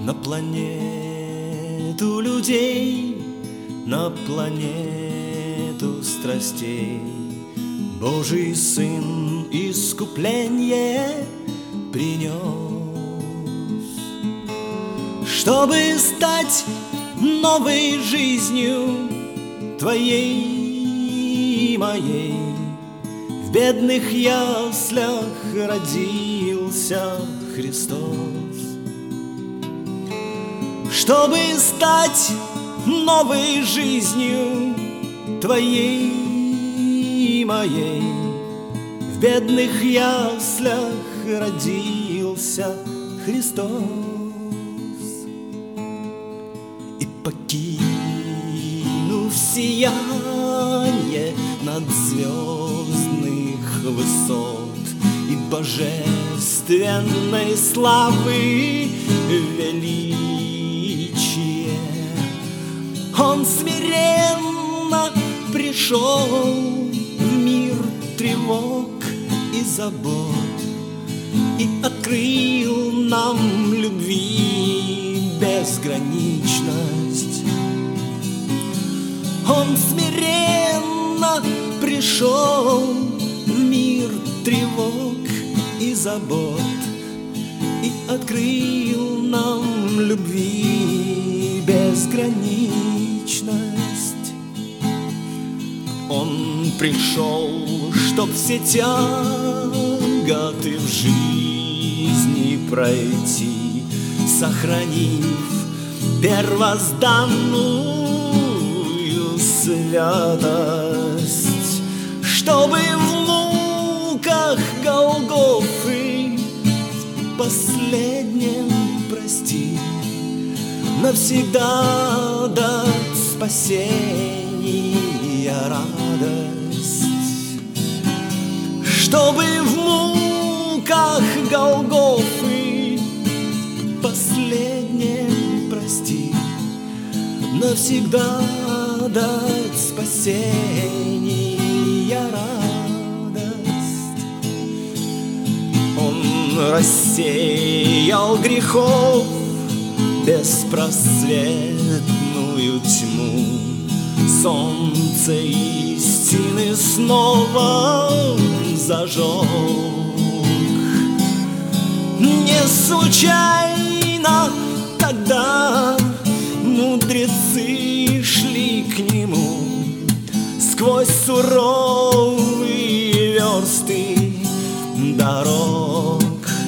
на планету людей, на планету страстей. Божий Сын искупление принес, чтобы стать новой жизнью твоей и моей. В бедных яслях родился Христос, чтобы стать новой жизнью твоей и моей. В бедных яслях родился Христос. И покинув сияние над звездных высот и божественной славы величие, Он смиренно пришел в мир тревог и забот и открыл нам любви безграничность. Он смиренно пришел в мир тревог и забот и открыл нам любви безграничность. Он пришел, чтоб все тяготы в жизни пройти, сохранив первозданную святость, чтобы в муках Голгофы в последнем прости навсегда дать спасение радость, чтобы в муках Голгофы в последнем прости навсегда дать спасение радость. Он рассеял грехов беспросветную тьму, солнце истины снова зажег. Не случайно тогда мудрецы шли к нему сквозь суровые версты дорог.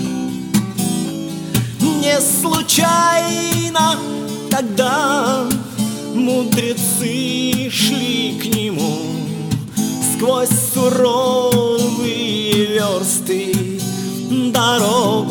Не случайно тогда мудрецы шли к нему сквозь суровые версты дорог.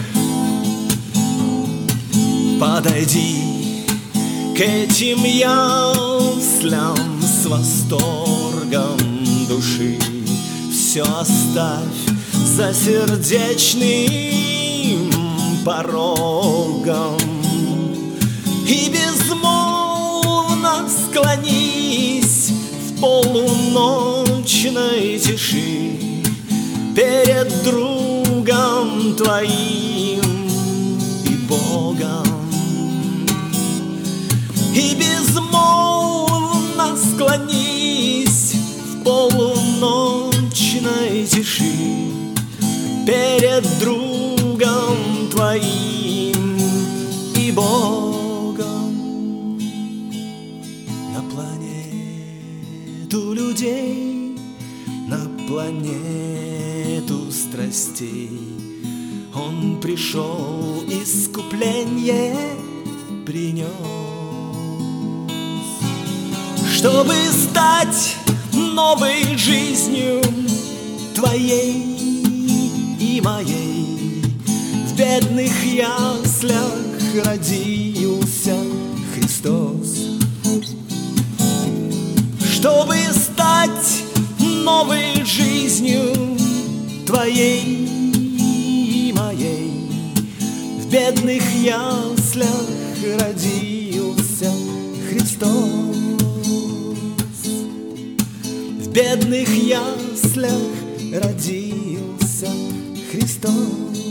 Подойди к этим яслям с восторгом души, все оставь за сердечным порогом и безмолвно склонись в полуночной тиши перед другом твоим и Богом. И безмолвно склонись в полуночной тиши перед другом твоим и Богом. На планету людей, на планету страстей Он пришел, искупление принес, чтобы стать новой жизнью твоей и моей. В бедных яслях родился Христос, чтобы стать новой жизнью твоей и моей. В бедных яслях родился Христос, в бедных яслях родился Христос.